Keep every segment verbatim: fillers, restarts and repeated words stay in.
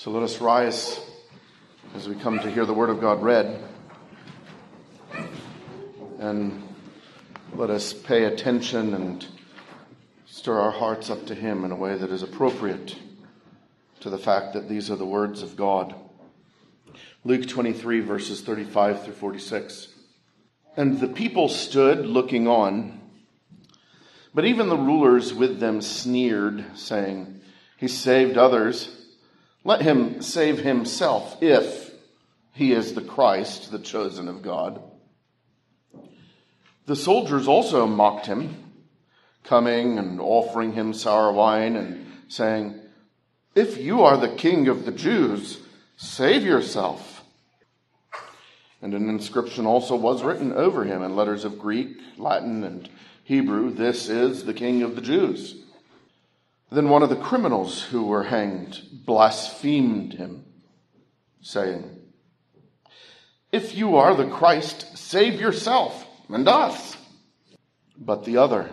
So let us rise as we come to hear the Word of God read, and let us pay attention and stir our hearts up to Him in a way that is appropriate to the fact that these are the words of God. Luke twenty-three, verses thirty-five through forty-six. And the people stood looking on, but even the rulers with them sneered, saying, "He saved others. Let him save himself if he is the Christ, the chosen of God." The soldiers also mocked him, coming and offering him sour wine and saying, "If you are the king of the Jews, save yourself." And an inscription also was written over him in letters of Greek, Latin, and Hebrew, "This is the King of the Jews." Then one of the criminals who were hanged blasphemed him, saying, "If you are the Christ, save yourself and us." But the other,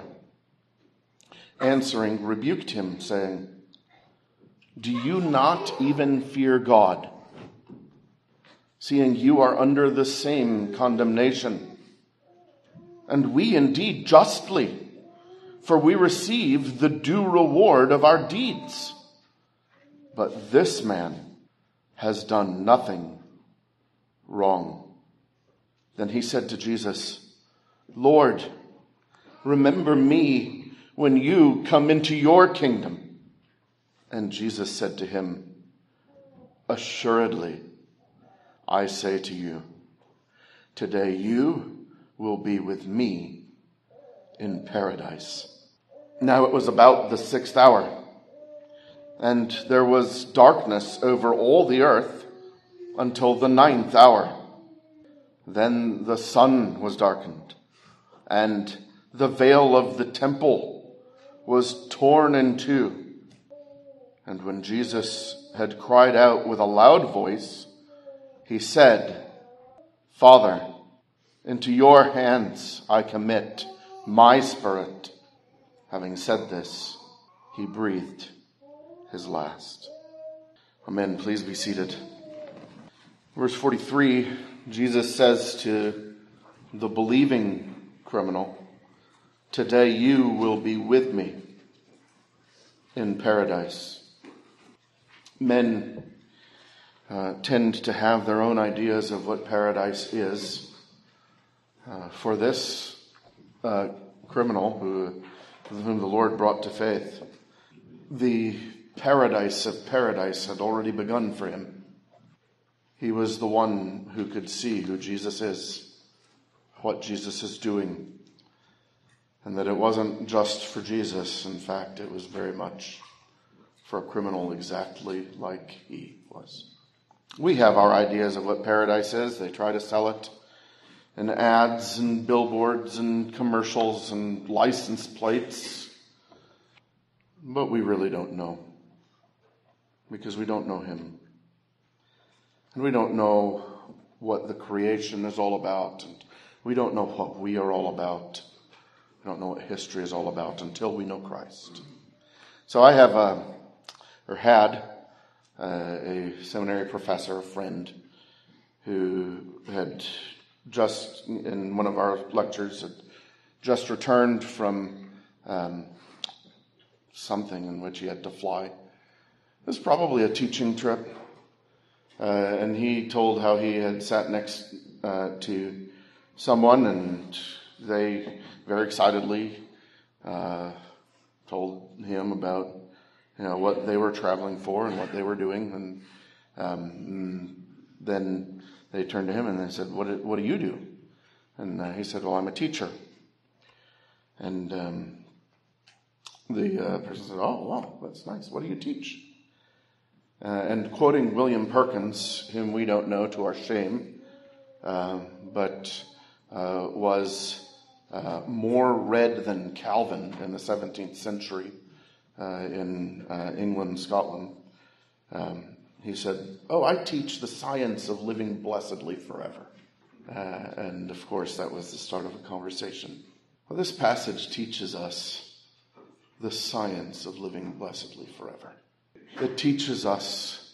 answering, rebuked him, saying, "Do you not even fear God, seeing you are under the same condemnation? And we indeed justly, for we receive the due reward of our deeds. But this man has done nothing wrong." Then he said to Jesus, "Lord, remember me when you come into your kingdom." And Jesus said to him, "Assuredly, I say to you, today you will be with me in paradise." Now it was about the sixth hour, and there was darkness over all the earth until the ninth hour. Then the sun was darkened, and the veil of the temple was torn in two. And when Jesus had cried out with a loud voice, he said, "Father, into your hands I commit my spirit." Having said this, he breathed his last. Amen. Please be seated. Verse forty-three, Jesus says to the believing criminal, "Today you will be with me in paradise." Men uh, tend to have their own ideas of what paradise is. Uh, for this uh, criminal who whom the Lord brought to faith, the paradise of paradise had already begun for him. He was the one who could see who Jesus is, what Jesus is doing, and that it wasn't just for Jesus. In fact, it was very much for a criminal exactly like he was. We have our ideas of what paradise is. They try to sell it in ads and billboards and commercials and license plates. But we really don't know, because we don't know him. And we don't know what the creation is all about. And we don't know what we are all about. We don't know what history is all about until we know Christ. So I have, a, or had, uh, a seminary professor, a friend, who had just in one of our lectures had just returned from um, something in which he had to fly. It was probably a teaching trip. Uh, and he told how he had sat next uh, to someone, and they very excitedly uh, told him about you know what they were traveling for and what they were doing. And, um, and then they turned to him and they said, what do, what do you do? And uh, he said, "Well, I'm a teacher." And um, the uh, person said, "Oh, wow, that's nice. What do you teach?" Uh, and quoting William Perkins, whom we don't know to our shame, uh, but uh, was uh, more read than Calvin in the seventeenth century uh, in uh, England, Scotland, um, he said, "Oh, I teach the science of living blessedly forever." Uh, and of course, that was the start of a conversation. Well, this passage teaches us the science of living blessedly forever. It teaches us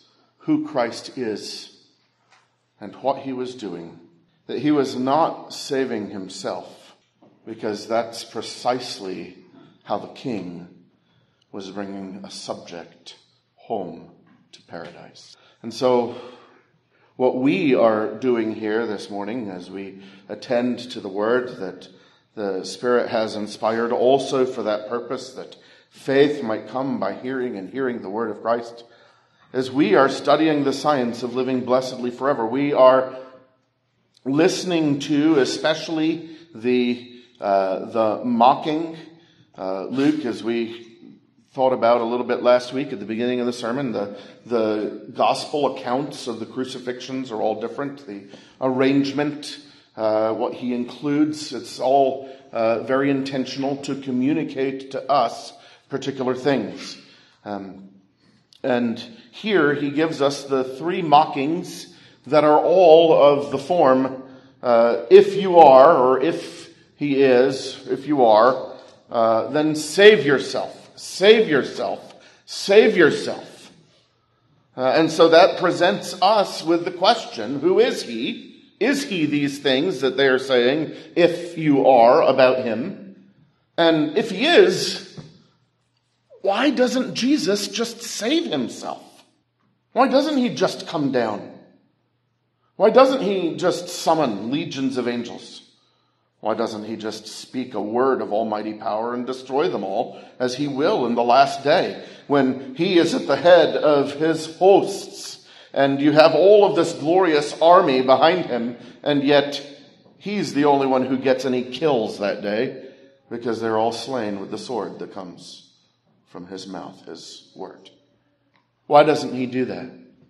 who Christ is and what he was doing, that he was not saving himself, because that's precisely how the king was bringing a subject home to paradise. And so what we are doing here this morning as we attend to the word that the Spirit has inspired also for that purpose, that faith might come by hearing and hearing the word of Christ, as we are studying the science of living blessedly forever. We are listening to especially the uh, the mocking. Uh, Luke, as we thought about a little bit last week at the beginning of the sermon, the, the gospel accounts of the crucifixions are all different. The arrangement, uh, what he includes, it's all uh, very intentional to communicate to us particular things. Um, and here he gives us the three mockings that are all of the form, uh, if you are, or if he is, if you are, uh, then save yourself. Save yourself. Save yourself. Uh, and so that presents us with the question, who is he? Is he these things that they are saying, if you are, about him? And if he is, why doesn't Jesus just save himself? Why doesn't he just come down? Why doesn't he just summon legions of angels? Why doesn't he just speak a word of almighty power and destroy them all, as he will in the last day, when he is at the head of his hosts, and you have all of this glorious army behind him, and yet he's the only one who gets any kills that day, because they're all slain with the sword that comes from his mouth, his word. Why doesn't he do that?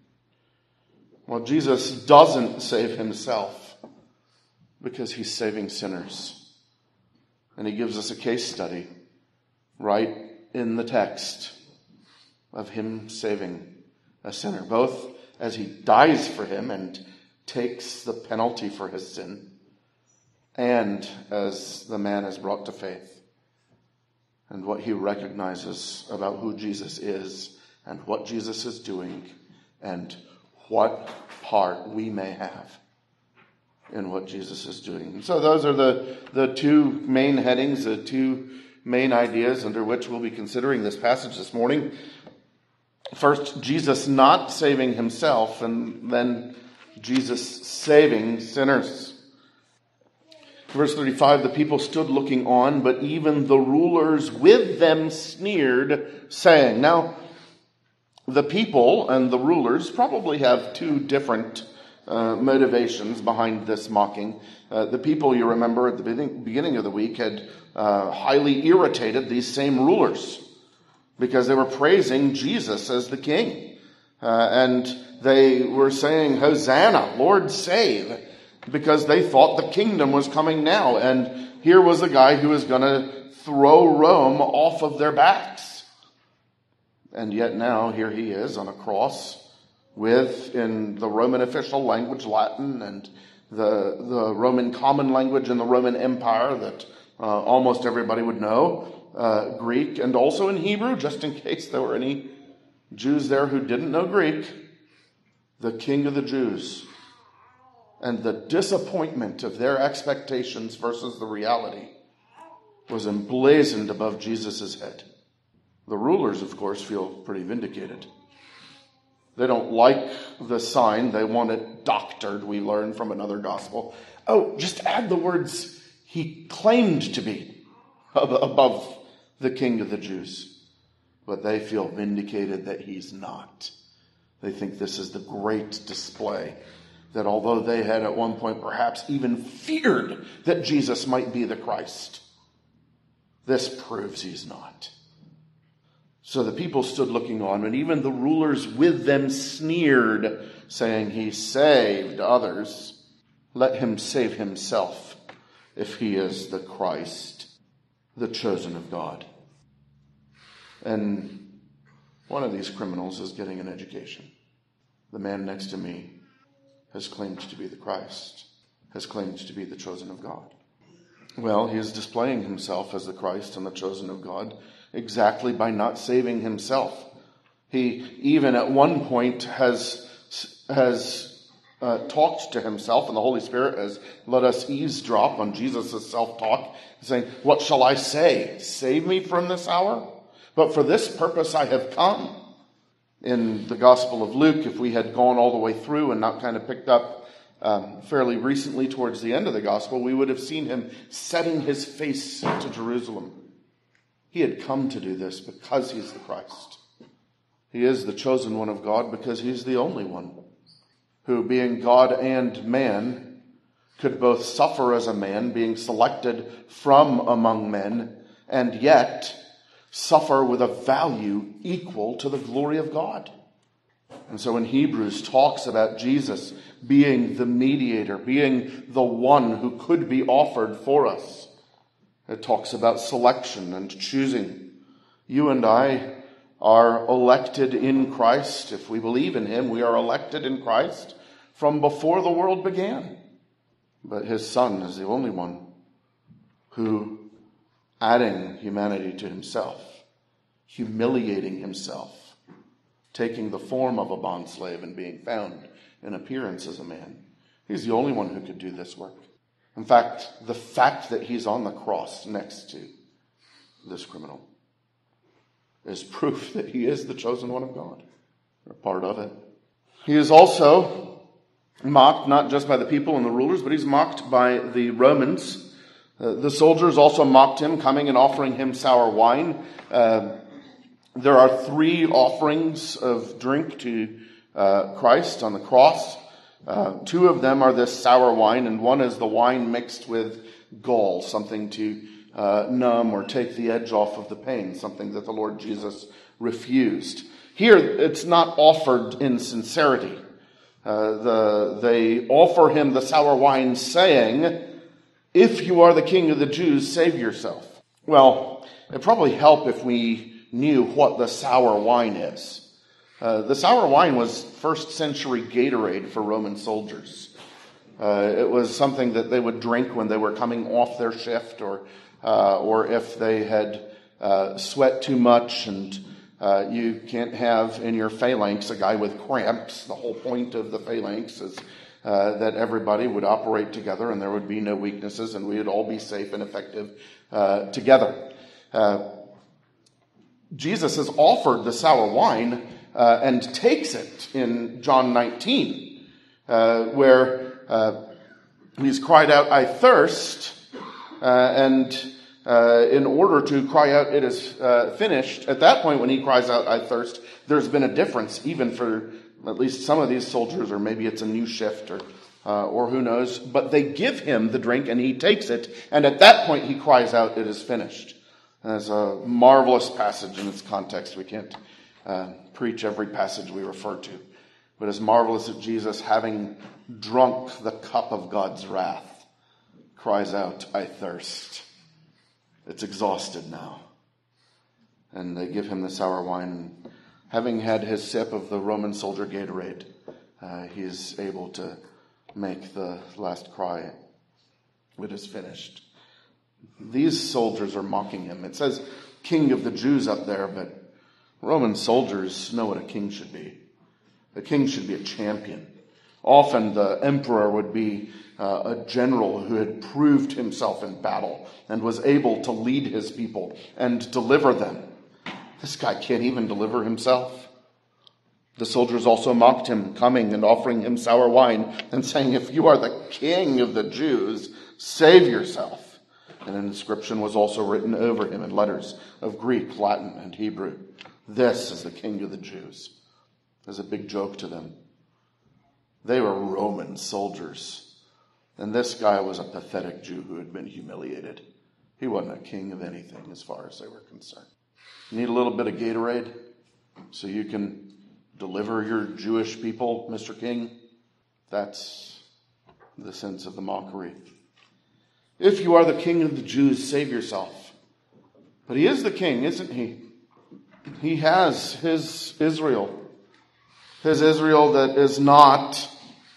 Well, Jesus doesn't save himself, because he's saving sinners. And he gives us a case study right in the text of him saving a sinner, both as he dies for him and takes the penalty for his sin, and as the man is brought to faith, and what he recognizes about who Jesus is and what Jesus is doing and what part we may have in what Jesus is doing. And so those are the, the two main headings, the two main ideas under which we'll be considering this passage this morning. First, Jesus not saving himself, and then Jesus saving sinners. Verse thirty-five, the people stood looking on, but even the rulers with them sneered, saying. Now, the people and the rulers probably have two different Uh, motivations behind this mocking. Uh, the people, you remember, at the beginning, beginning of the week had uh, highly irritated these same rulers because they were praising Jesus as the king. Uh, and they were saying, Hosanna, Lord save, because they thought the kingdom was coming now. And here was a guy who was going to throw Rome off of their backs. And yet now here he is on a cross, with, in the Roman official language, Latin, and the the Roman common language in the Roman Empire that uh, almost everybody would know, uh, Greek, and also in Hebrew, just in case there were any Jews there who didn't know Greek, the King of the Jews. And the disappointment of their expectations versus the reality was emblazoned above Jesus' head. The rulers, of course, feel pretty vindicated. They don't like the sign. They want it doctored, we learn from another gospel. Oh, just add the words, he claimed to be above the King of the Jews. But they feel vindicated that he's not. They think this is the great display, that although they had at one point perhaps even feared that Jesus might be the Christ, this proves he's not. So the people stood looking on, and even the rulers with them sneered, saying, he saved others. Let him save himself, if he is the Christ, the chosen of God. And one of these criminals is getting an education. The man next to me has claimed to be the Christ, has claimed to be the chosen of God. Well, he is displaying himself as the Christ and the chosen of God exactly by not saving himself. He even at one point has, has uh, talked to himself, and the Holy Spirit has let us eavesdrop on Jesus' self-talk, saying, "What shall I say? Save me from this hour? But for this purpose I have come." In the Gospel of Luke, if we had gone all the way through and not kind of picked up um, fairly recently towards the end of the Gospel, we would have seen him setting his face to Jerusalem. He had come to do this because he's the Christ. He is the chosen one of God because he's the only one who, being God and man, could both suffer as a man, being selected from among men, and yet suffer with a value equal to the glory of God. And so when Hebrews talks about Jesus being the mediator, being the one who could be offered for us, it talks about selection and choosing. You and I are elected in Christ. If we believe in him, we are elected in Christ from before the world began. But his Son is the only one who, adding humanity to himself, humiliating himself, taking the form of a bondslave and being found in appearance as a man. He's the only one who could do this work. In fact, the fact that he's on the cross next to this criminal is proof that he is the chosen one of God, or part of it. He is also mocked not just by the people and the rulers, but he's mocked by the Romans. Uh, the soldiers also mocked him, coming and offering him sour wine. Uh, there are three offerings of drink to uh, Christ on the cross. Uh, two of them are this sour wine, and one is the wine mixed with gall, something to uh, numb or take the edge off of the pain, something that the Lord Jesus refused. Here, it's not offered in sincerity. Uh, the, they offer him the sour wine saying, "If you are the king of the Jews, save yourself." Well, it'd probably help if we knew what the sour wine is. Uh, the sour wine was first century Gatorade for Roman soldiers. Uh, it was something that they would drink when they were coming off their shift, or uh, or if they had uh, sweat too much. And uh, you can't have in your phalanx a guy with cramps. The whole point of the phalanx is uh, that everybody would operate together and there would be no weaknesses and we would all be safe and effective uh, together. Uh, Jesus has offered the sour wine Uh, and takes it in John nineteen, uh, where uh, he's cried out, "I thirst," uh, and uh, in order to cry out, "It is uh, finished," at that point when he cries out, "I thirst," there's been a difference, even for at least some of these soldiers, or maybe it's a new shift, or uh, or who knows, but they give him the drink and he takes it, and at that point he cries out, "It is finished." And it's a marvelous passage in its context. We can't Uh, preach every passage we refer to. But it's marvelous that Jesus, having drunk the cup of God's wrath, cries out, "I thirst." It's exhausted now. And they give him the sour wine. Having had his sip of the Roman soldier Gatorade, uh, he is able to make the last cry, "It is finished." These soldiers are mocking him. It says King of the Jews up there, but Roman soldiers know what a king should be. A king should be a champion. Often the emperor would be uh, a general who had proved himself in battle and was able to lead his people and deliver them. This guy can't even deliver himself. The soldiers also mocked him, coming and offering him sour wine and saying, "If you are the king of the Jews, save yourself." And an inscription was also written over him in letters of Greek, Latin, and Hebrew. "This is the king of the Jews." There's a big joke to them. They were Roman soldiers. And this guy was a pathetic Jew who had been humiliated. He wasn't a king of anything as far as they were concerned. You need a little bit of Gatorade so you can deliver your Jewish people, Mister King? That's the sense of the mockery. "If you are the king of the Jews, save yourself." But he is the king, isn't he? He has his Israel. His Israel that is not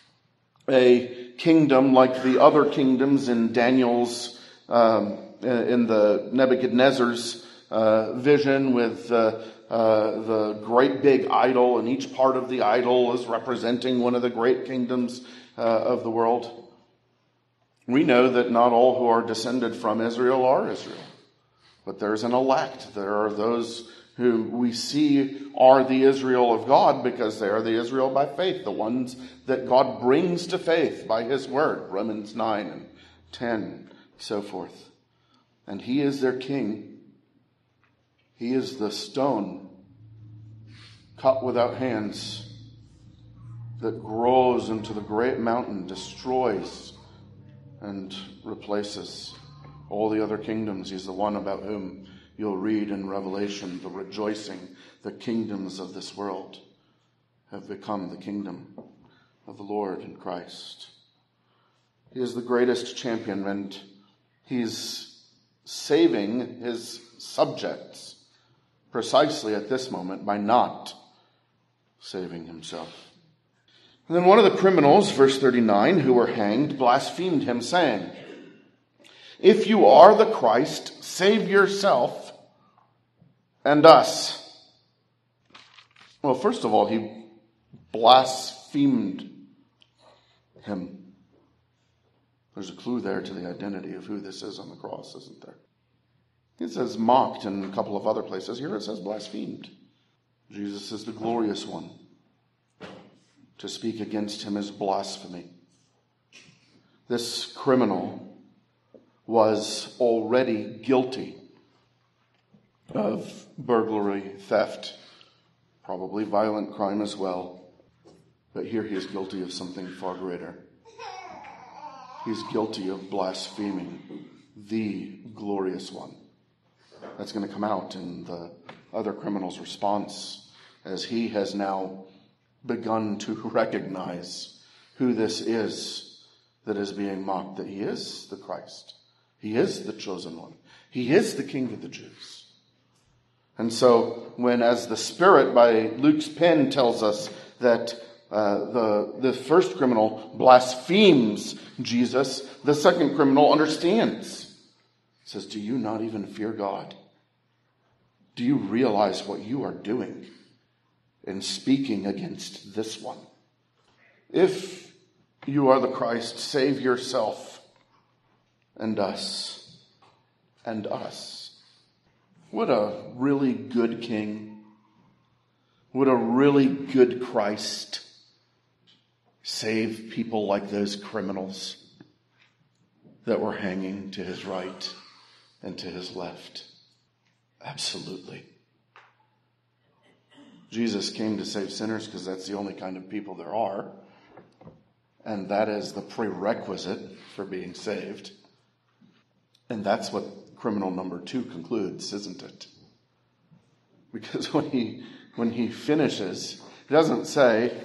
a kingdom like the other kingdoms in Daniel's, um, in the Nebuchadnezzar's uh, vision with uh, uh, the great big idol, and each part of the idol is representing one of the great kingdoms uh, of the world. We know that not all who are descended from Israel are Israel, but there's an elect. There are those who we see are the Israel of God because they are the Israel by faith, the ones that God brings to faith by his word, Romans nine and ten, so forth. And he is their king. He is the stone cut without hands that grows into the great mountain, destroys and replaces all the other kingdoms. He's the one about whom you'll read in Revelation, the rejoicing, the kingdoms of this world have become the kingdom of the Lord in Christ. He is the greatest champion, and he's saving his subjects precisely at this moment by not saving himself. And then one of the criminals, verse thirty-nine, who were hanged, blasphemed him, saying, "If you are the Christ, save yourself and us." Well, first of all, he blasphemed him. There's a clue there to the identity of who this is on the cross, isn't there? It says mocked in a couple of other places. Here it says blasphemed. Jesus is the glorious one. To speak against him is blasphemy. This criminal was already guilty of burglary, theft, probably violent crime as well. But here he is guilty of something far greater. He's guilty of blaspheming the glorious one. That's going to come out in the other criminal's response as he has now begun to recognize who this is that is being mocked, that he is the Christ. He is the chosen one. He is the King of the Jews. And so when, as the Spirit by Luke's pen tells us that uh, the, the first criminal blasphemes Jesus, the second criminal understands. He says, do you not even fear God? Do you realize what you are doing in speaking against this one? If you are the Christ, save yourself and us and us. What a really good king. What a really good Christ. Save people like those criminals that were hanging to his right and to his left. Absolutely. Jesus came to save sinners because that's the only kind of people there are. And that is the prerequisite for being saved. And that's what criminal number two concludes, isn't it? Because when he when he finishes, he doesn't say,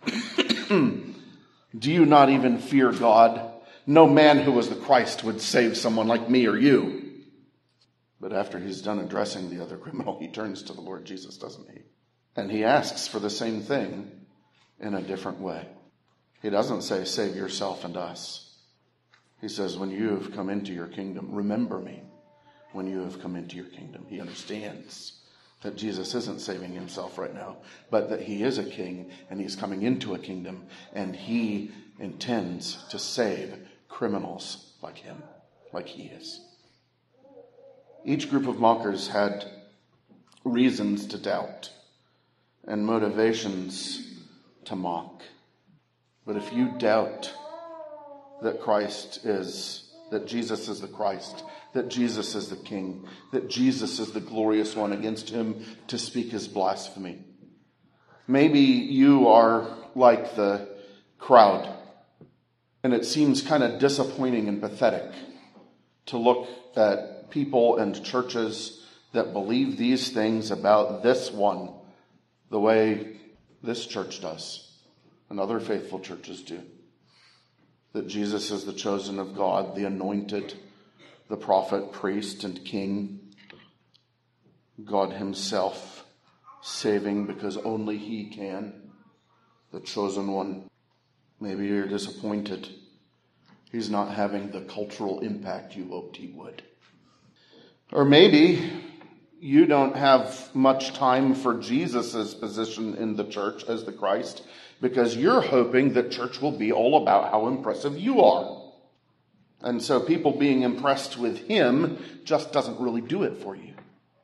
do you not even fear God? No man who was the Christ would save someone like me or you. But after he's done addressing the other criminal, he turns to the Lord Jesus, doesn't he? And he asks for the same thing in a different way. He doesn't say, save yourself and us. He says, when you have come into your kingdom, remember me when you have come into your kingdom. He understands that Jesus isn't saving himself right now, but that he is a king and he's coming into a kingdom and he intends to save criminals like him, like he is. Each group of mockers had reasons to doubt and motivations to mock. But if you doubt that Christ is, that Jesus is the Christ, that Jesus is the King, that Jesus is the glorious one, against him to speak is blasphemy. Maybe you are like the crowd, and it seems kind of disappointing and pathetic to look at people and churches that believe these things about this one the way this church does and other faithful churches do. That Jesus is the chosen of God, the anointed, the prophet, priest, and king. God himself saving because only he can. The chosen one. Maybe you're disappointed. He's not having the cultural impact you hoped he would. Or maybe you don't have much time for Jesus' position in the church as the Christ, because you're hoping that church will be all about how impressive you are. And so people being impressed with him just doesn't really do it for you.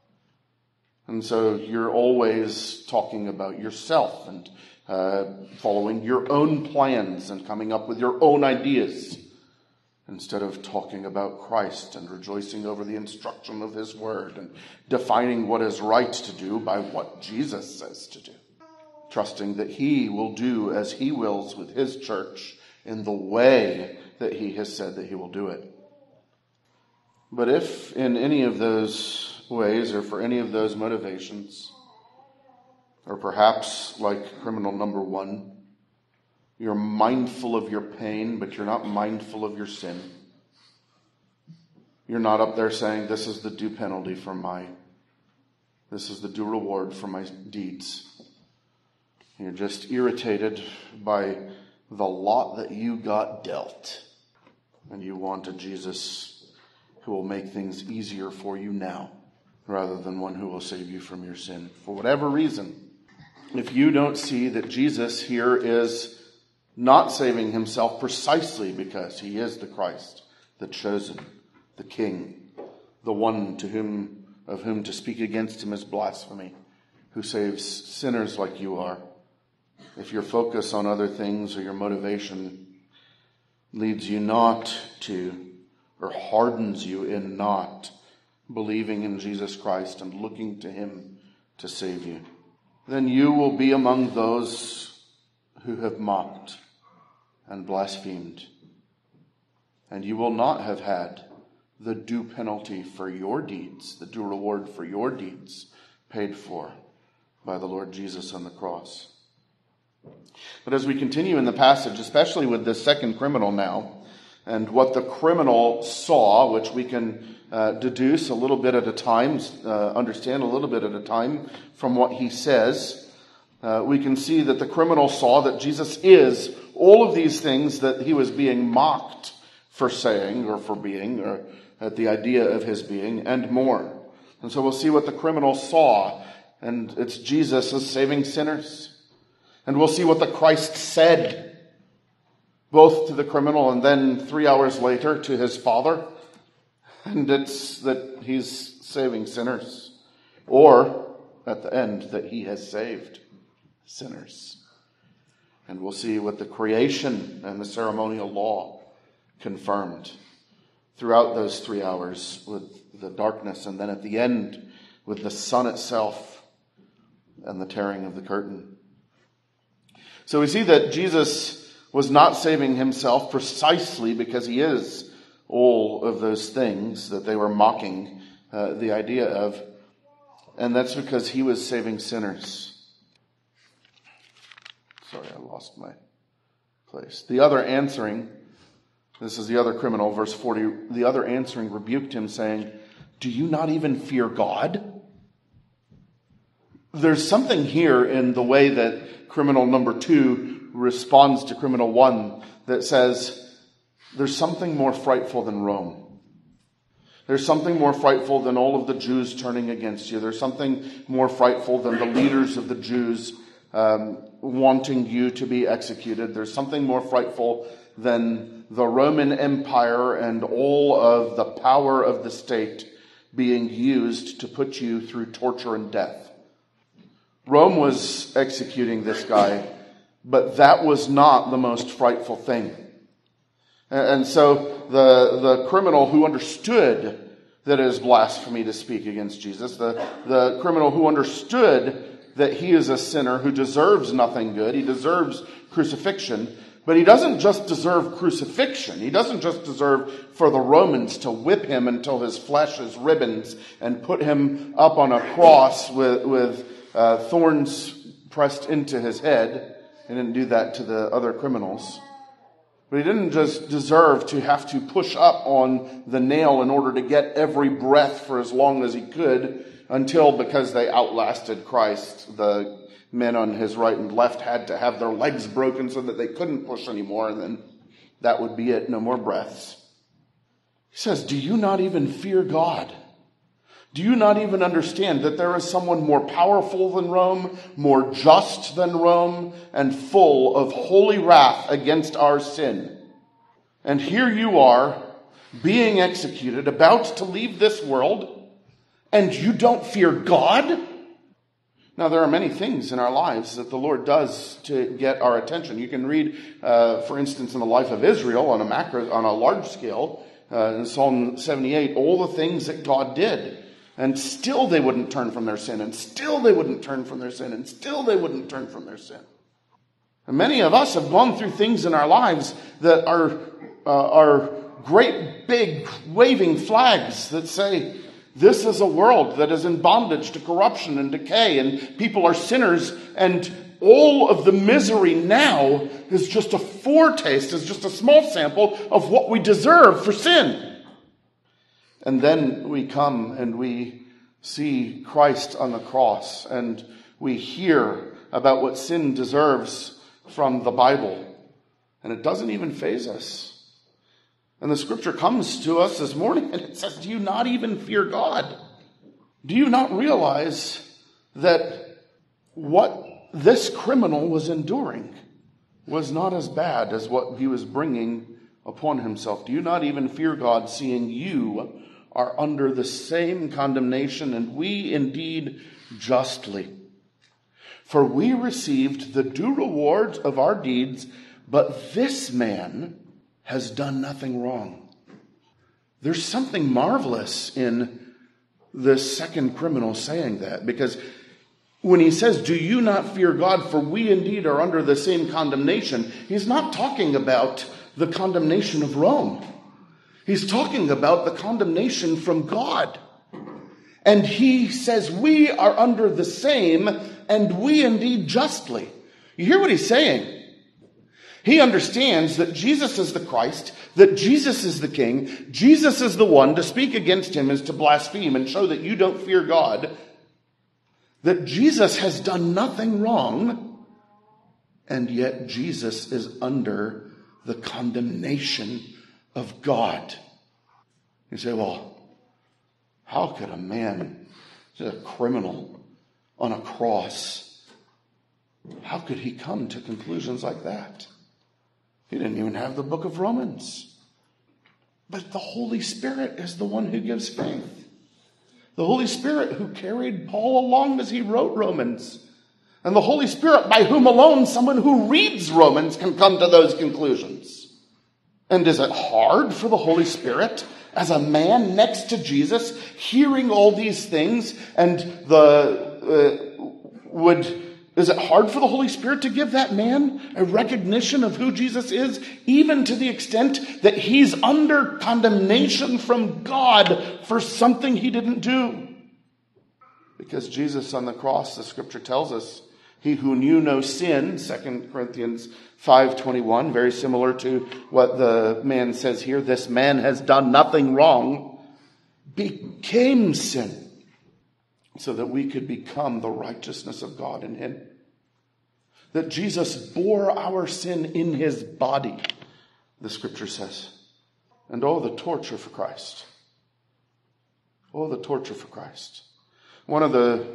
And so you're always talking about yourself and uh, following your own plans and coming up with your own ideas, instead of talking about Christ and rejoicing over the instruction of his word and defining what is right to do by what Jesus says to do. Trusting that he will do as he wills with his church in the way that he has said that he will do it. But if in any of those ways, or for any of those motivations, or perhaps like criminal number one, you're mindful of your pain, but you're not mindful of your sin. You're not up there saying, this is the due penalty for my, this is the due reward for my deeds. You're just irritated by the lot that you got dealt. And you want a Jesus who will make things easier for you now, rather than one who will save you from your sin. For whatever reason, if you don't see that Jesus here is not saving himself precisely because he is the Christ, the chosen, the King, the one to whom of whom to speak against him is blasphemy, who saves sinners like you are. If your focus on other things or your motivation leads you not to, or hardens you in not believing in Jesus Christ and looking to him to save you, then you will be among those who have mocked and blasphemed. And you will not have had the due penalty for your deeds, the due reward for your deeds, paid for by the Lord Jesus on the cross. But as we continue in the passage, especially with this second criminal now, and what the criminal saw, which we can uh, deduce a little bit at a time, uh, understand a little bit at a time from what he says, uh, we can see that the criminal saw that Jesus is all of these things that he was being mocked for saying, or for being, or at the idea of his being, and more. And so we'll see what the criminal saw, and it's Jesus as saving sinners. And we'll see what the Christ said, both to the criminal and then three hours later to his Father. And it's that he's saving sinners. Or, at the end, that he has saved sinners. And we'll see what the creation and the ceremonial law confirmed throughout those three hours with the darkness, and then at the end with the sun itself and the tearing of the curtain. So we see that Jesus was not saving himself precisely because he is all of those things that they were mocking uh, the idea of. And that's because he was saving sinners. Sorry, I lost my place. The other answering, this is the other criminal, verse forty, the other answering rebuked him, saying, "Do you not even fear God?" There's something here in the way that criminal number two responds to criminal one that says, there's something more frightful than Rome. There's something more frightful than all of the Jews turning against you. There's something more frightful than the leaders of the Jews um, wanting you to be executed. There's something more frightful than the Roman Empire and all of the power of the state being used to put you through torture and death. Rome was executing this guy, but that was not the most frightful thing. And so the, the criminal who understood that it is blasphemy to speak against Jesus, the, the criminal who understood that he is a sinner who deserves nothing good, he deserves crucifixion, but he doesn't just deserve crucifixion. He doesn't just deserve for the Romans to whip him until his flesh is ribbons and put him up on a cross with, with uh, thorns pressed into his head. He didn't do that to the other criminals. But he didn't just deserve to have to push up on the nail in order to get every breath for as long as he could until, because they outlasted Christ, the men on his right and left had to have their legs broken so that they couldn't push anymore, and then that would be it, no more breaths. He says, do you not even fear God? Do you not even understand that there is someone more powerful than Rome, more just than Rome, and full of holy wrath against our sin? And here you are, being executed, about to leave this world, and you don't fear God? Now, there are many things in our lives that the Lord does to get our attention. You can read, uh, for instance, in the life of Israel on a macro, on a large scale, uh, in Psalm seventy-eight, all the things that God did. And still they wouldn't turn from their sin, and still they wouldn't turn from their sin, and still they wouldn't turn from their sin. And many of us have gone through things in our lives that are, uh, are great big waving flags that say, this is a world that is in bondage to corruption and decay, and people are sinners, and all of the misery now is just a foretaste, is just a small sample of what we deserve for sin. And then we come and we see Christ on the cross, and we hear about what sin deserves from the Bible, and it doesn't even faze us. And the scripture comes to us this morning and it says, do you not even fear God? Do you not realize that what this criminal was enduring was not as bad as what he was bringing upon himself? Do you not even fear God, seeing you are under the same condemnation, and we indeed justly? For we received the due reward of our deeds, but this man has done nothing wrong. There's something marvelous in this second criminal saying that, because when he says, do you not fear God, for we indeed are under the same condemnation, he's not talking about the condemnation of Rome. He's talking about the condemnation from God. And he says, we are under the same, and we indeed justly. You hear what he's saying? He understands that Jesus is the Christ, that Jesus is the King, Jesus is the one. To speak against him is to blaspheme and show that you don't fear God, that Jesus has done nothing wrong, and yet Jesus is under the condemnation of God. You say, well, how could a man, a criminal on a cross, how could he come to conclusions like that? He didn't even have the book of Romans. But the Holy Spirit is the one who gives faith. The Holy Spirit who carried Paul along as he wrote Romans. And the Holy Spirit by whom alone someone who reads Romans can come to those conclusions. And is it hard for the Holy Spirit, as a man next to Jesus, hearing all these things, and the uh, would... Is it hard for the Holy Spirit to give that man a recognition of who Jesus is, even to the extent that he's under condemnation from God for something he didn't do? Because Jesus on the cross, the scripture tells us, he who knew no sin, Second Corinthians five twenty-one, very similar to what the man says here, this man has done nothing wrong, became sin, so that we could become the righteousness of God in him. That Jesus bore our sin in his body, the scripture says. And oh, the torture for Christ. Oh, the torture for Christ. One of the,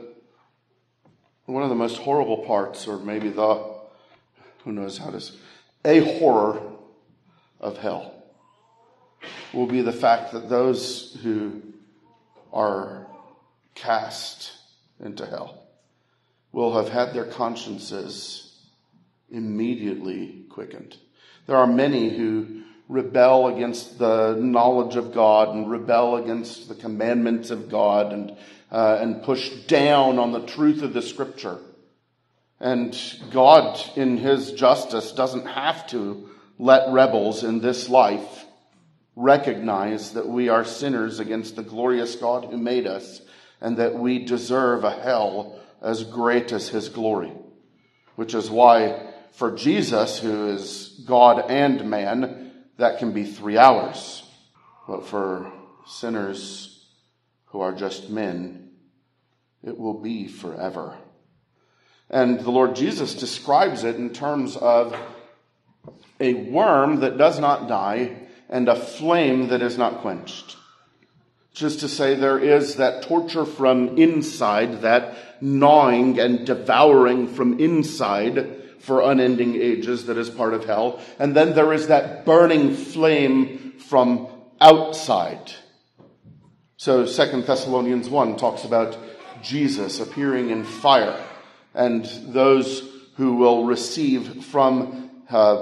one of the most horrible parts, or maybe the, who knows how to say, a horror of hell, will be the fact that those who are cast into hell will have had their consciences immediately quickened. There are many who rebel against the knowledge of God and rebel against the commandments of God and uh, and push down on the truth of the scripture. And God, in his justice, doesn't have to let rebels in this life recognize that we are sinners against the glorious God who made us, and that we deserve a hell as great as his glory. Which is why for Jesus, who is God and man, that can be three hours. But for sinners who are just men, it will be forever. And the Lord Jesus describes it in terms of a worm that does not die and a flame that is not quenched. which is to say there is that torture from inside, that gnawing and devouring from inside for unending ages that is part of hell. And then there is that burning flame from outside. So Second Thessalonians one talks about Jesus appearing in fire, and those who will receive from uh,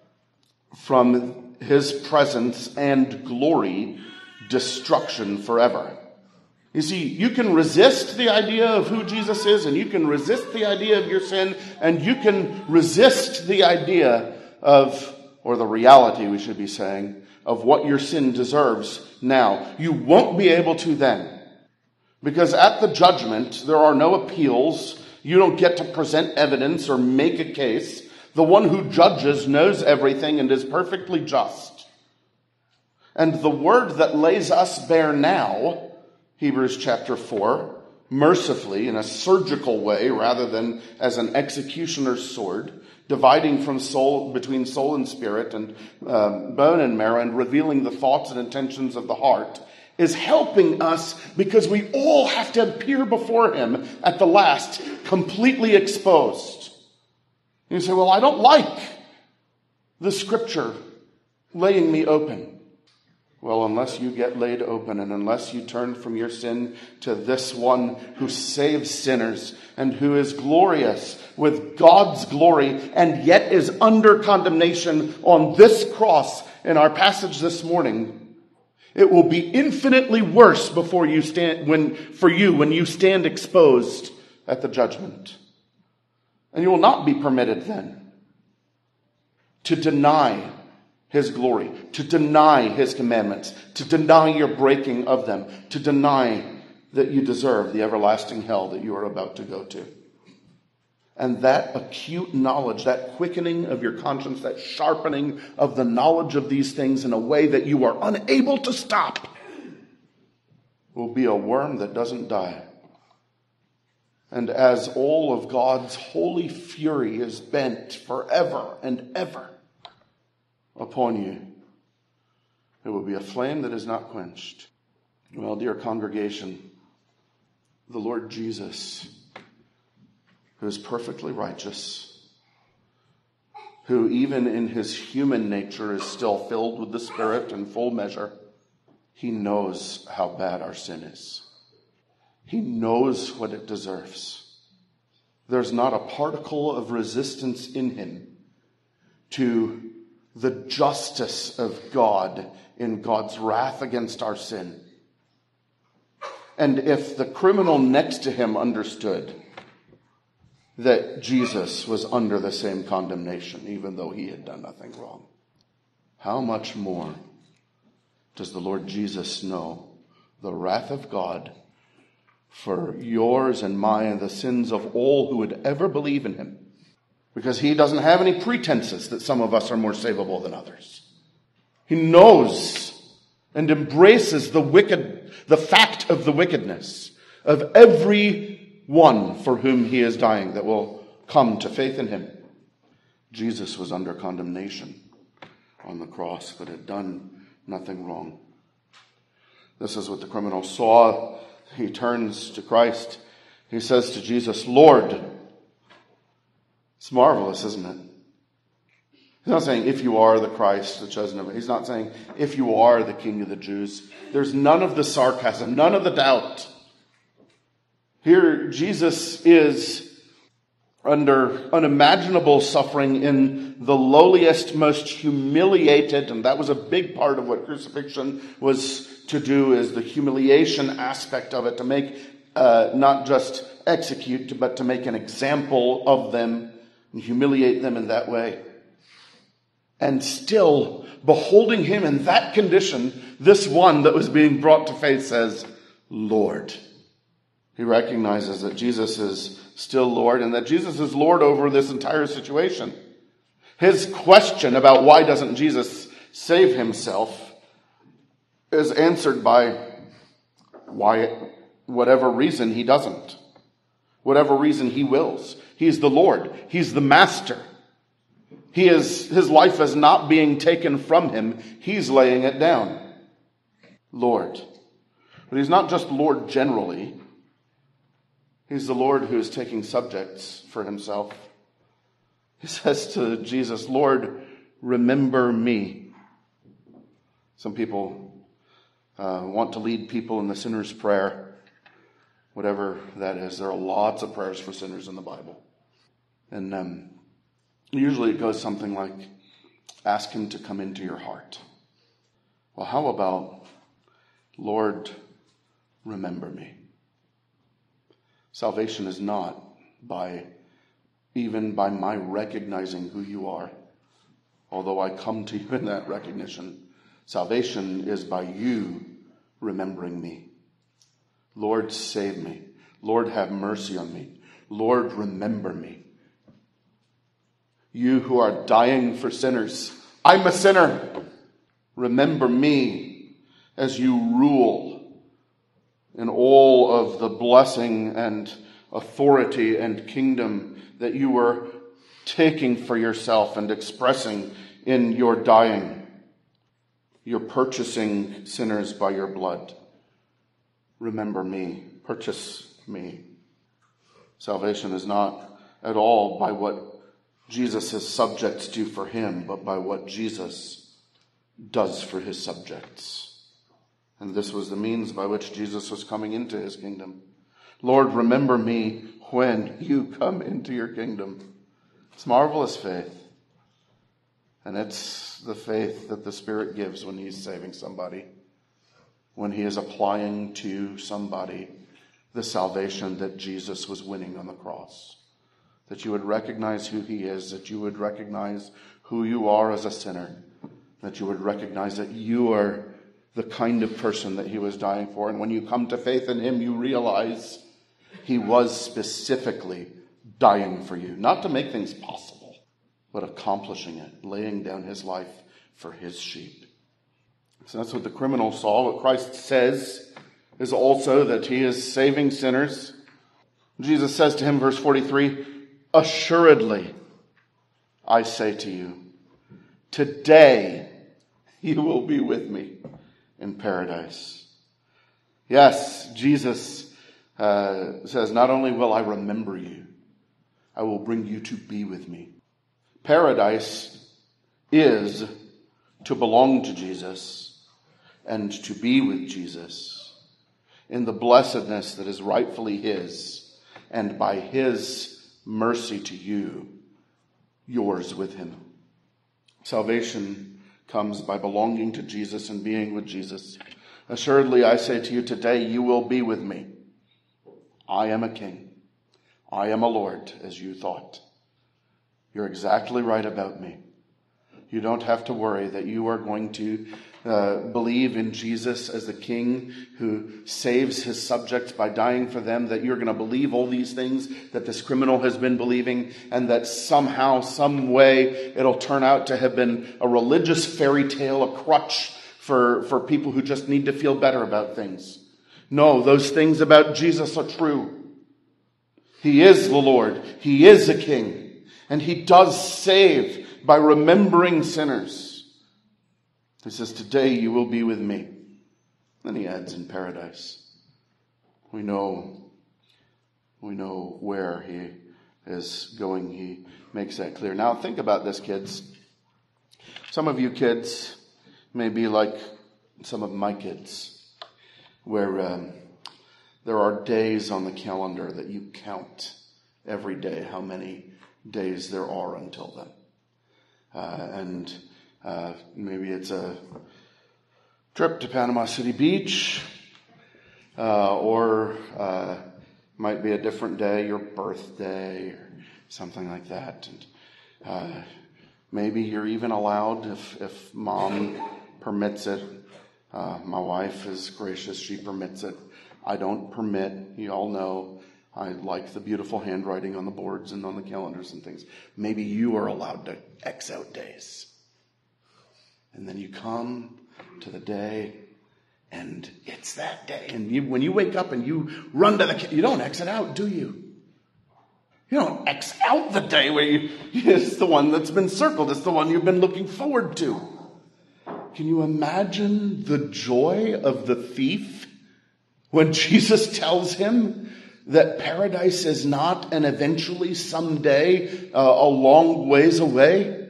from his presence and glory destruction forever. You see, you can resist the idea of who Jesus is, and you can resist the idea of your sin, and you can resist the idea of, or the reality, we should be saying, of what your sin deserves now. You won't be able to then. Because at the judgment, there are no appeals. You don't get to present evidence or make a case. The one who judges knows everything and is perfectly just. And the word that lays us bare now, Hebrews chapter four, mercifully, in a surgical way rather than as an executioner's sword, dividing from soul, between soul and spirit and um, bone and marrow, and revealing the thoughts and intentions of the heart, is helping us because we all have to appear before him at the last completely exposed. You say, well, I don't like the scripture laying me open. Well, unless you get laid open and unless you turn from your sin to this one who saves sinners and who is glorious with God's glory and yet is under condemnation on this cross in our passage this morning, it will be infinitely worse before you stand when for you when you stand exposed at the judgment. And you will not be permitted then to deny his glory, to deny his commandments, to deny your breaking of them, to deny that you deserve the everlasting hell that you are about to go to. And that acute knowledge, that quickening of your conscience, that sharpening of the knowledge of these things in a way that you are unable to stop, will be a worm that doesn't die. And as all of God's holy fury is bent forever and ever upon you, it will be a flame that is not quenched. Well, dear congregation, the Lord Jesus, who is perfectly righteous, who even in his human nature is still filled with the Spirit in full measure, he knows how bad our sin is. He knows what it deserves. There's not a particle of resistance in him to the justice of God in God's wrath against our sin. And if the criminal next to him understood that Jesus was under the same condemnation, even though he had done nothing wrong, how much more does the Lord Jesus know the wrath of God for yours and mine and the sins of all who would ever believe in him? Because he doesn't have any pretenses that some of us are more savable than others. He knows and embraces the wicked, the fact of the wickedness of every one for whom he is dying that will come to faith in him. Jesus was under condemnation on the cross, but had done nothing wrong. This is what the criminal saw. He turns to Christ. He says to Jesus, Lord. It's marvelous, isn't it? He's not saying, if you are the Christ, the chosen of it. He's not saying, if you are the King of the Jews. There's none of the sarcasm, none of the doubt. Here, Jesus is under unimaginable suffering in the lowliest, most humiliated, and that was a big part of what crucifixion was to do, is the humiliation aspect of it, to make, uh, not just execute, but to make an example of them and humiliate them in that way. And still, beholding him in that condition, this one that was being brought to faith says, Lord. He recognizes that Jesus is still Lord and that Jesus is Lord over this entire situation. His question about why doesn't Jesus save himself is answered by why, whatever reason he doesn't. Whatever reason he wills. He's the Lord. He's the master. He is, his life is not being taken from him. He's laying it down. Lord. But he's not just Lord generally. He's the Lord who is taking subjects for himself. He says to Jesus, Lord, remember me. Some people uh, want to lead people in the sinner's prayer, whatever that is. There are lots of prayers for sinners in the Bible. And um, usually it goes something like, ask him to come into your heart. Well, how about, Lord, remember me? Salvation is not by, even by my recognizing who you are, although I come to you in that recognition. Salvation is by you remembering me. Lord, save me. Lord, have mercy on me. Lord, remember me. You who are dying for sinners, I'm a sinner. Remember me as you rule in all of the blessing and authority and kingdom that you were taking for yourself and expressing in your dying. You're purchasing sinners by your blood. Remember me. Purchase me. Salvation is not at all by what Jesus' subjects do for him, but by what Jesus does for his subjects. And this was the means by which Jesus was coming into his kingdom. Lord, remember me when you come into your kingdom. It's marvelous faith. And it's the faith that the Spirit gives when he's saving somebody. When he is applying to somebody the salvation that Jesus was winning on the cross. That you would recognize who he is. That you would recognize who you are as a sinner. That you would recognize that you are the kind of person that he was dying for. And when you come to faith in him, you realize he was specifically dying for you. Not to make things possible, but accomplishing it. Laying down his life for his sheep. So that's what the criminal saw. What Christ says is also that he is saving sinners. Jesus says to him, verse forty-three, assuredly, I say to you, today you will be with me in paradise. Yes, Jesus uh, says, not only will I remember you, I will bring you to be with me. Paradise is to belong to Jesus and to be with Jesus in the blessedness that is rightfully his, and by his mercy to you, yours with him. Salvation comes by belonging to Jesus and being with Jesus. Assuredly, I say to you today, you will be with me. I am a king. I am a Lord, as you thought. You're exactly right about me. You don't have to worry that you are going to uh, believe in Jesus as the king who saves his subjects by dying for them, that you're going to believe all these things that this criminal has been believing, and that somehow, some way, it'll turn out to have been a religious fairy tale, a crutch for, for people who just need to feel better about things. No, those things about Jesus are true. He is the Lord. He is a king. And he does save by remembering sinners. He says, today you will be with me. Then he adds, in paradise. We know, we know where he is going. He makes that clear. Now think about this, kids. Some of you kids may be like some of my kids, where um, there are days on the calendar that you count every day how many days there are until then. Uh, and uh, maybe it's a trip to Panama City Beach, uh, or uh, might be a different day, your birthday, or something like that. And uh, maybe you're even allowed, if, if mom permits it. Uh, my wife is gracious, she permits it. I don't permit, you all know, I like the beautiful handwriting on the boards and on the calendars and things. Maybe you are allowed to X out days. And then you come to the day, and it's that day. And you, when you wake up and you run to the, you don't exit out, do you? You don't X out the day where you, it's the one that's been circled. It's the one you've been looking forward to. Can you imagine the joy of the thief When Jesus tells him that paradise is not an eventually someday uh, a long ways away.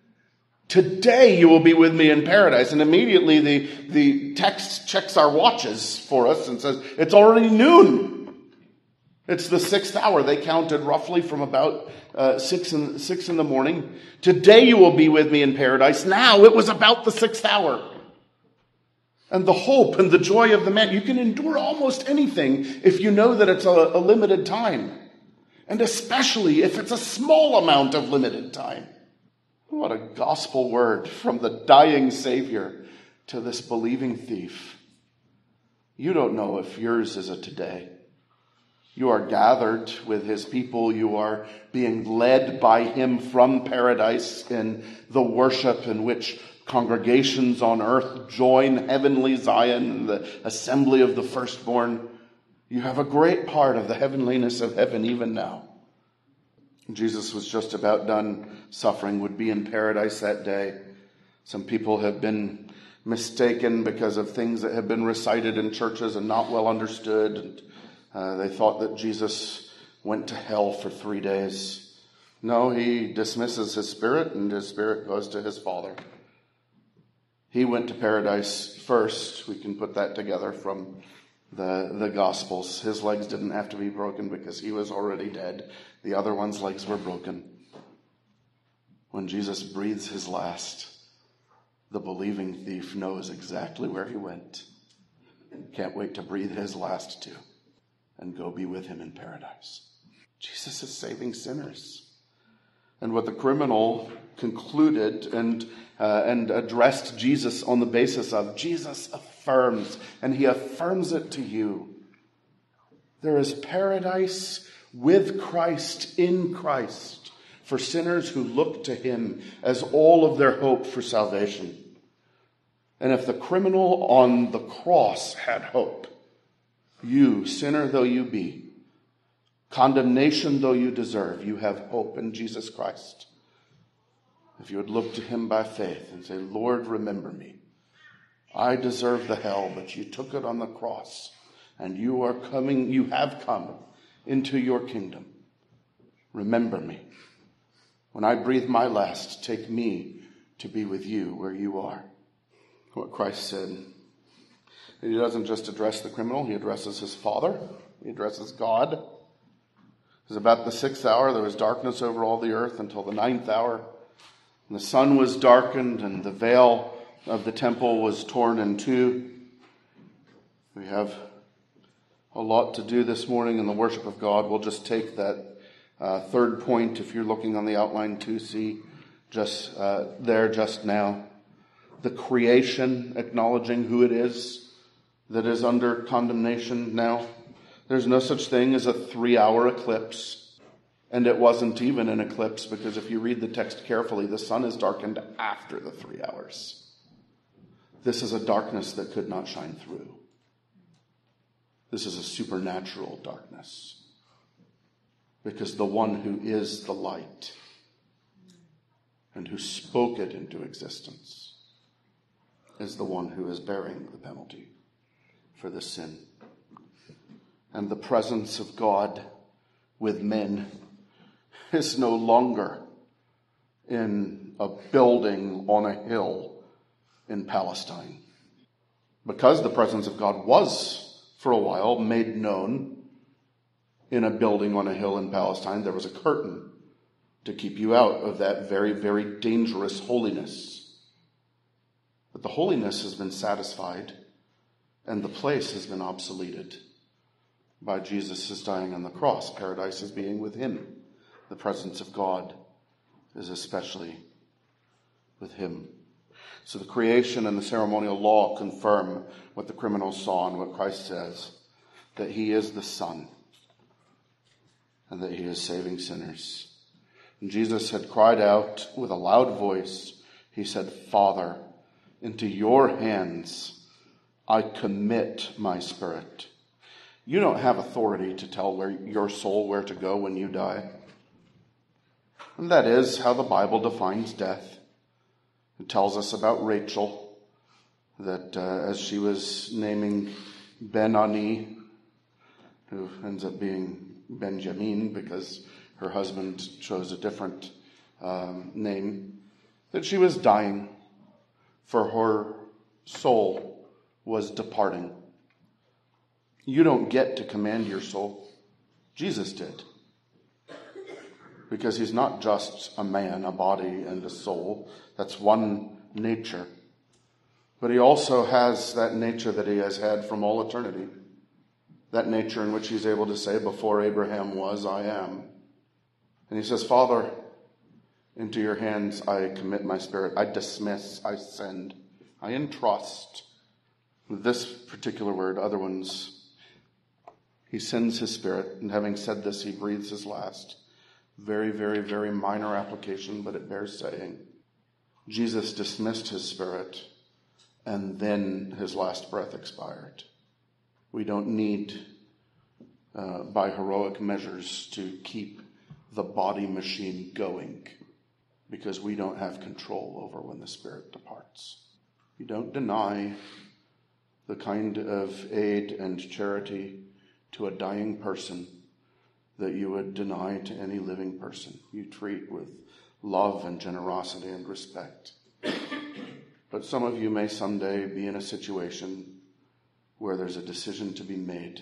Today you will be with me in paradise. And immediately the, the text checks our watches for us and says, it's already noon. It's the sixth hour. They counted roughly from about uh, six, in, six in the morning. Today you will be with me in paradise. Now it was about the sixth hour. And the hope and the joy of the man. You can endure almost anything if you know that it's a, a limited time. And especially if it's a small amount of limited time. What a gospel word from the dying Savior to this believing thief. You don't know if yours is a today. You are gathered with his people. You are being led by him from paradise in the worship in which congregations on earth join heavenly Zion, the assembly of the firstborn. You have a great part of the heavenliness of heaven even now. Jesus was just about done suffering, would be in paradise that day. Some people have been mistaken because of things that have been recited in churches and not well understood. And uh, they thought that Jesus went to hell for three days. No, he dismisses his spirit and his spirit goes to his Father. He went to paradise first. We can put that together from the, the Gospels. His legs didn't have to be broken because he was already dead. The other one's legs were broken. When Jesus breathes his last, the believing thief knows exactly where he went. Can't wait to breathe his last too and go be with him in paradise. Jesus is saving sinners. And what the criminal concluded and uh, and addressed Jesus on the basis of, Jesus affirms, and he affirms it to you. There is paradise with Christ, in Christ, for sinners who look to him as all of their hope for salvation. And if the criminal on the cross had hope, you, sinner though you be, condemnation though you deserve, you have hope in Jesus Christ. If you would look to him by faith and say, Lord, remember me. I deserve the hell, but you took it on the cross, and you are coming, you have come into your kingdom. Remember me. When I breathe my last, take me to be with you where you are. What Christ said. He doesn't just address the criminal, he addresses his Father. He addresses God. It was about the sixth hour. There was darkness over all the earth until the ninth hour. And the sun was darkened and the veil of the temple was torn in two. We have a lot to do this morning in the worship of God. We'll just take that uh, third point, if you're looking on the outline to see just uh, there just now. The creation, acknowledging who it is that is under condemnation now. There's no such thing as a three-hour eclipse. And it wasn't even an eclipse, because if you read the text carefully, the sun is darkened after the three hours. This is a darkness that could not shine through. This is a supernatural darkness. Because the one who is the light and who spoke it into existence is the one who is bearing the penalty for this sin. And the presence of God with men is no longer in a building on a hill in Palestine. Because the presence of God was, for a while, made known in a building on a hill in Palestine, there was a curtain to keep you out of that very, very dangerous holiness. But the holiness has been satisfied, and the place has been obsoleted by Jesus' dying on the cross. Paradise is being with him. The presence of God is especially with him. So the creation and the ceremonial law confirm what the criminals saw and what Christ says, that he is the Son and that he is saving sinners. And Jesus had cried out with a loud voice. He said, Father, into your hands I commit my spirit. You don't have authority to tell where your soul where to go when you die. And that is how the Bible defines death. It tells us about Rachel, that uh, as she was naming Ben-Ani, who ends up being Benjamin because her husband chose a different um, name, that she was dying, for her soul was departing. You don't get to command your soul. Jesus did. Because he's not just a man, a body, and a soul. That's one nature. But he also has that nature that he has had from all eternity. That nature in which he's able to say, before Abraham was, I am. And he says, Father, into your hands I commit my spirit. I dismiss, I send, I entrust. This particular word, other ones, he sends his spirit. And having said this, he breathes his last. Very, very, very minor application, but it bears saying. Jesus dismissed his spirit, and then his last breath expired. We don't need, uh, by heroic measures, to keep the body machine going, because we don't have control over when the spirit departs. You don't deny the kind of aid and charity to a dying person that you would deny to any living person. You treat with love and generosity and respect. But some of you may someday be in a situation where there's a decision to be made,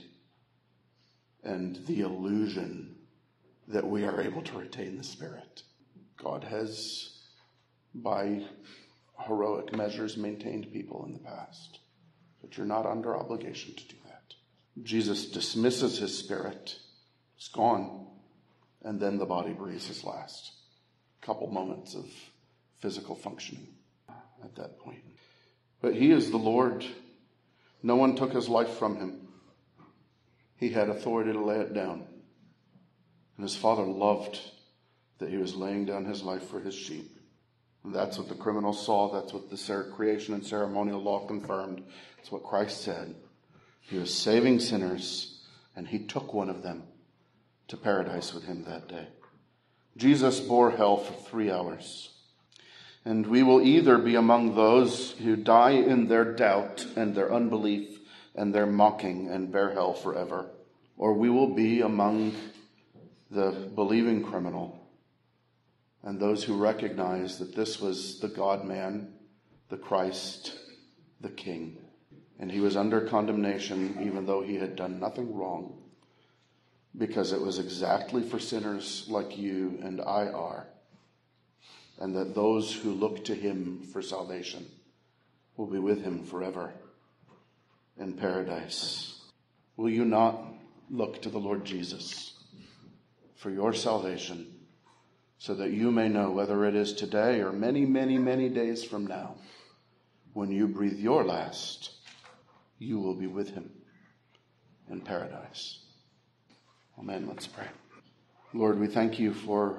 and the illusion that we are able to retain the Spirit. God has, by heroic measures, maintained people in the past, but you're not under obligation to do that. Jesus dismisses his spirit. It's gone. And then the body breathes his last. Couple moments of physical functioning at that point. But he is the Lord. No one took his life from him. He had authority to lay it down. And his Father loved that he was laying down his life for his sheep. And that's what the criminal saw. That's what the creation and ceremonial law confirmed. It's what Christ said. He was saving sinners, and he took one of them to paradise with him that day. Jesus bore hell for three hours. And we will either be among those who die in their doubt and their unbelief and their mocking and bear hell forever, or we will be among the believing criminal and those who recognize that this was the God-man, the Christ, the King. And he was under condemnation even though he had done nothing wrong, because it was exactly for sinners like you and I are, and that those who look to him for salvation will be with him forever in paradise. Will you not look to the Lord Jesus for your salvation, so that you may know whether it is today or many, many, many days from now, when you breathe your last, you will be with him in paradise. Amen. Let's pray. Lord, we thank you for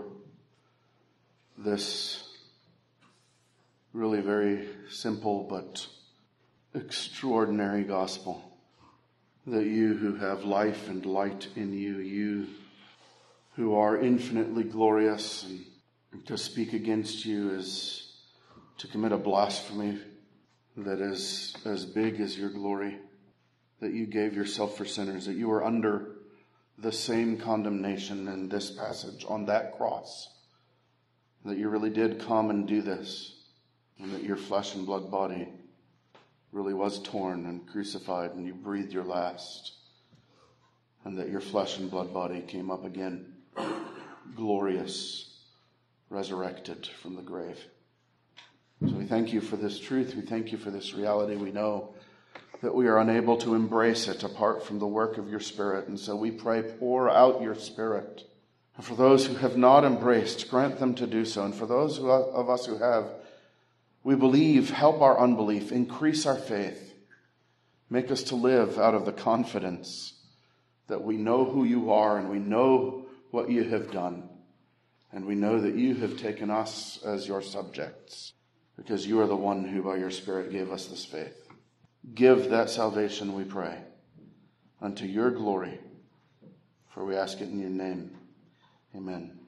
this really very simple but extraordinary gospel, that you who have life and light in you, you who are infinitely glorious, and to speak against you is to commit a blasphemy that is as big as your glory, that you gave yourself for sinners, that you were under the same condemnation in this passage on that cross, that you really did come and do this, and that your flesh and blood body really was torn and crucified, and you breathed your last, and that your flesh and blood body came up again, glorious, resurrected from the grave. So we thank you for this truth. We thank you for this reality. We know that we are unable to embrace it apart from the work of your Spirit. And so we pray, pour out your Spirit. And for those who have not embraced, grant them to do so. And for those who, of us who have, we believe, help our unbelief, increase our faith. Make us to live out of the confidence that we know who you are and we know what you have done. And we know that you have taken us as your subjects, because you are the one who by your Spirit gave us this faith. Give that salvation, we pray, unto your glory, for we ask it in your name. Amen.